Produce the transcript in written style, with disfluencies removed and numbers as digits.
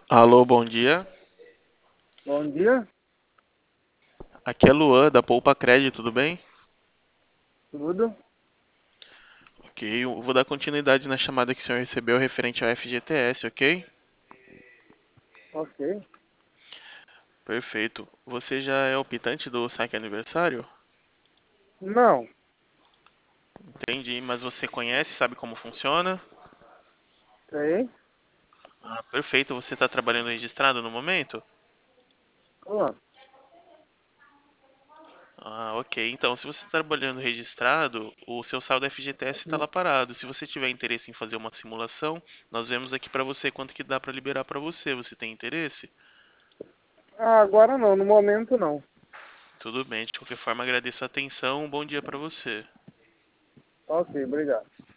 Alô, bom dia. Bom dia, Aqui é Luan, da Poupa Crédito, tudo bem? tudo? Ok, eu vou dar continuidade na chamada que o senhor recebeu referente ao FGTS, ok? Ok. Perfeito. Você já é optante do saque aniversário? Não, Entendi, mas você conhece, sabe como funciona? sei. Ah, perfeito. Você está trabalhando registrado no momento? Ó, Ah, ok. Então, se você está trabalhando registrado, o seu saldo FGTS está lá parado. Se você tiver interesse em fazer uma simulação, nós vemos aqui para você quanto que dá para liberar para você. Você tem interesse? agora não, no momento não. Tudo bem, de qualquer forma agradeço a atenção. Um bom dia para você. Ok, obrigado.